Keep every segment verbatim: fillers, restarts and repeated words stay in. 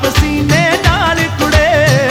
पसीने नाल कुड़े।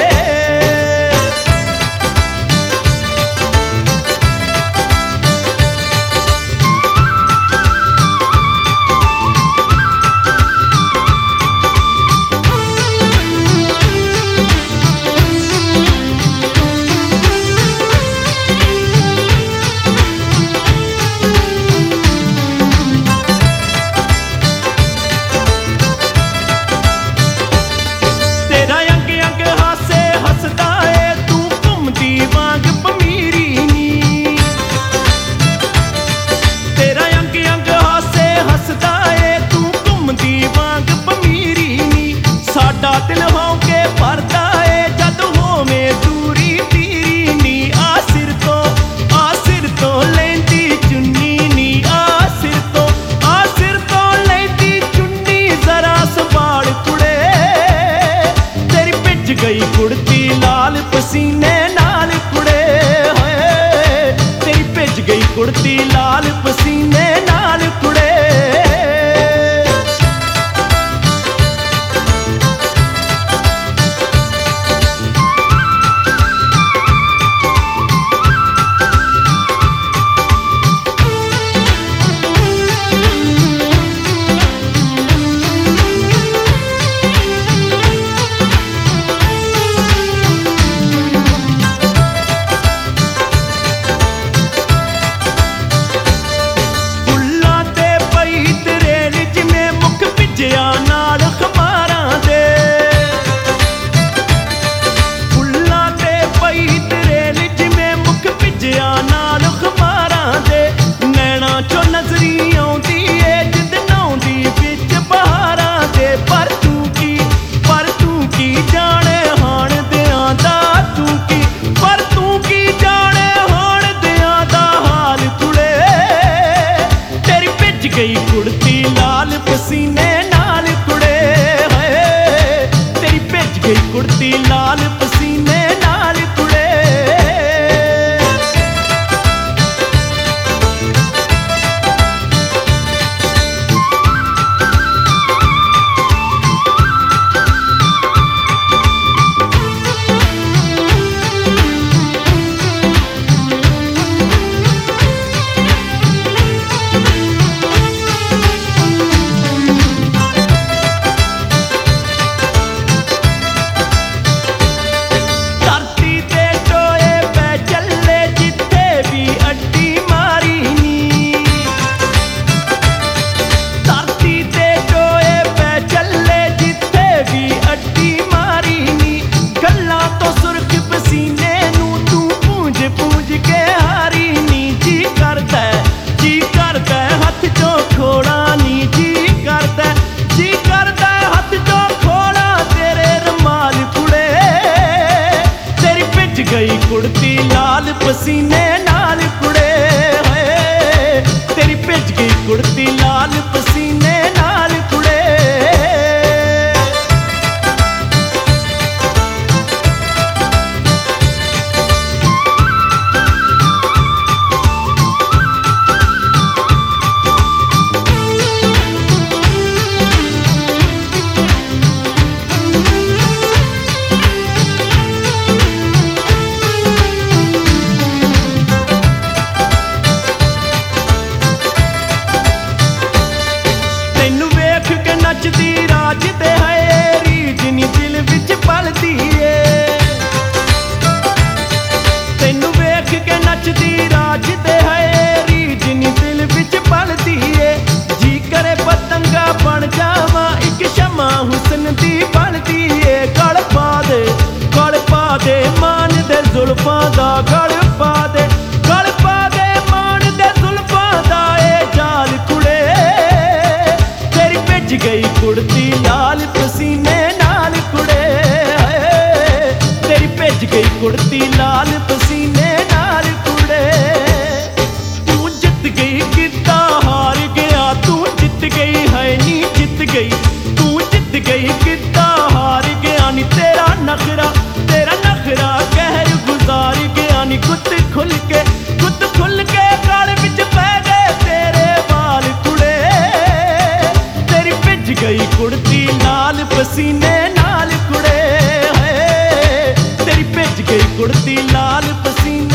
दिल होके भरदा ए जद होवे दूरी तीरी नी। आ सिर तो आ सिर तो लैंदी चुन्नी नी। आ सिर तो आ सिर तो लैंदी चुन्नी जरा संभाल कुड़े। तेरी भिज गई कुड़ती लाल पसीने नाल कुड़े। तेरी भिज गई कुड़ती लाल पसीने नाल कुड़े। गई कुड़ती लाल पसीने नाल कुड़े। तेरी भिज गई कुड़ती लाल पसीने नाल कुड़े। गई कुड़ती लाल पसीने नाल कुड़े। तेरी भिज गई कुड़ती लाल पसीने नाल कुड़े। नचदी राजदे है रीझ नी दिल विच पलदी ए। तैनू वेख के नचदी राजदे है रीझ नी दिल विच पलदी ए। जी करे पतंगा बन जावां इक शमा हुस्न दी बनदी ए। गल पा दे गल पा दे मान दे जुल्फां दा गल पा दे गल पा दे मान दे जुल्फां दा ए जाल कुड़े। गई कुड़ती लाल पसीने नाल कुड़े। तेरी भिज गई कुड़ती लाल पसीने नाल कुड़े। तू जित गई गिद्दा हार गया तू जित गई है नी जित गई तू जित गई गिद्दा हार गया नी। तेरा नखरा तेरा नखरा कहर गुजार गया नी। गुत खुल के गुत खुल के गल विच पै गए तेरे बाल कुड़े। गई कुड़ती लाल पसीने नाल ਗਈ ਕੁੜਤੀ ਲਾਲ ਪਸੀਨੇ